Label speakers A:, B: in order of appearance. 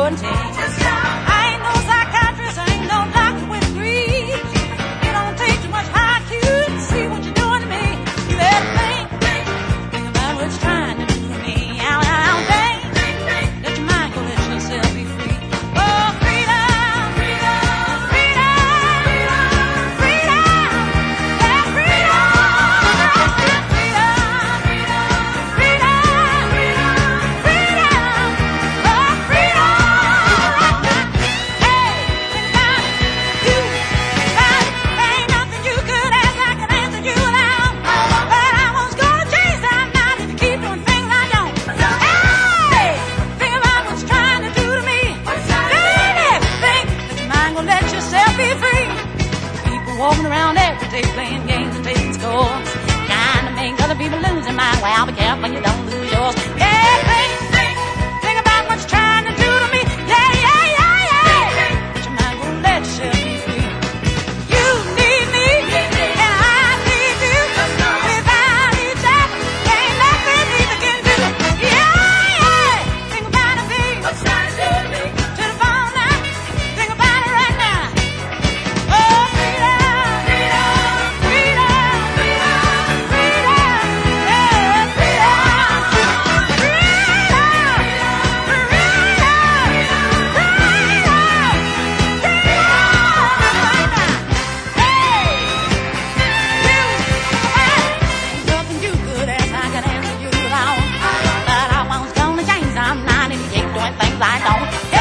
A: certainty. I ain't no psychiatrist, I ain't no doctor with a degree. It don't take too much high IQ to see what you're doing to me. You better think about what you're trying to do to me. Ow, ow, think, let your mind go, let yourself be free. Oh, freedom, freedom, freedom, freedom, yeah, freedom, freedom, freedom, freedom, oh, freedom. Hey, think about it, you think about it. There ain't nothing you could ask I can answer you now. But I was gonna change that mind if you keep doing things I don't. Hey, think about what you're trying to do to me. Baby, think that your mind gonna let yourself be free. People walking around every day playing games and taking scores, trying to make other people lose their mind. Well, be careful you don't lose yours. Yeah, think about what you're trying to do to me. Yeah, yeah, yeah, yeah. But your mind gonna let yourself be free. You need me, and I need you. Without each other, there ain't nothing either can do. Yeah, yeah. Think about it, baby. What's trying to do to me? To the phone now. Think about it right now. Oh, freedom, freedom, freedom, freedom, freedom, yeah, freedom, freedom, nothing you could ask I can answer you now. But I was gonna change, I'm not, and you keep doing things I don't.